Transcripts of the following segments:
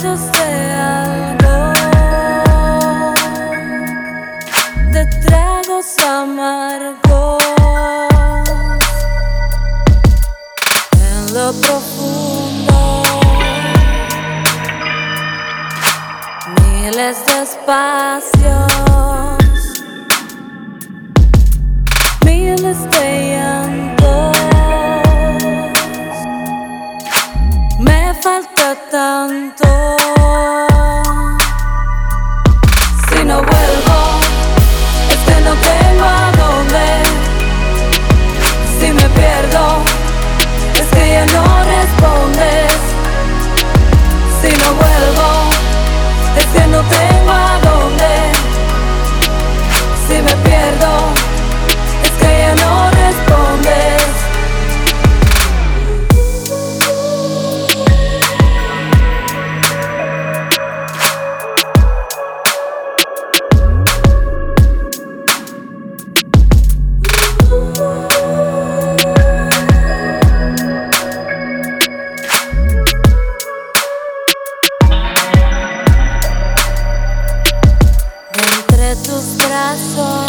secretos de algo, de tragos amargos en lo profundo, miles de espacios, miles de llantos. Me falta tanto. Si no vuelvo, es que no tengo a dónde. Si me pierdo, es que ya no respondes. Si no vuelvo, es que no tengo a dónde. Si me pierdo, es que ya no respondes. Entre tus brazos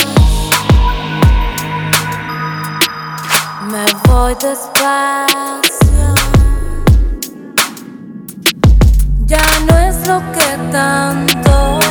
me voy despacio. Ya no es lo que tanto